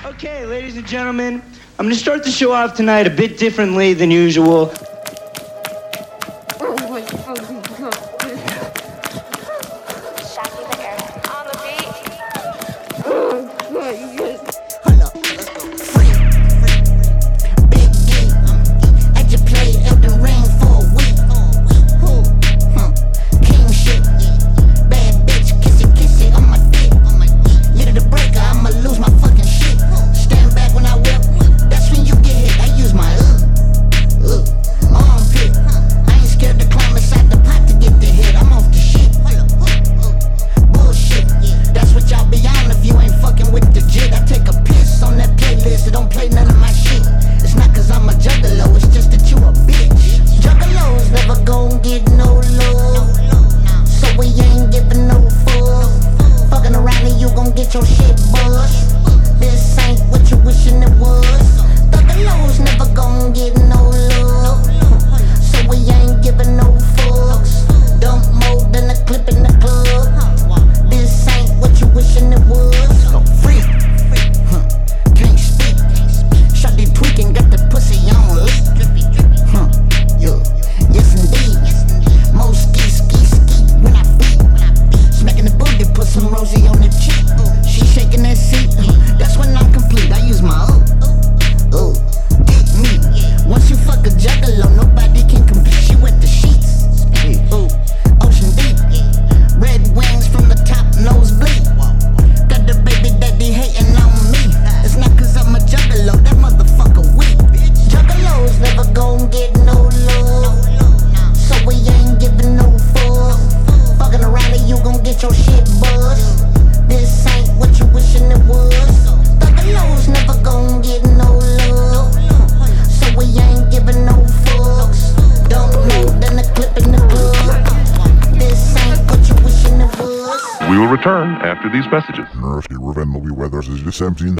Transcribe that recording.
Okay, ladies and gentlemen, I'm going to start the show off tonight a bit differently than usual. We will return after these messages. Nerfty Revenge Movie Weathers is December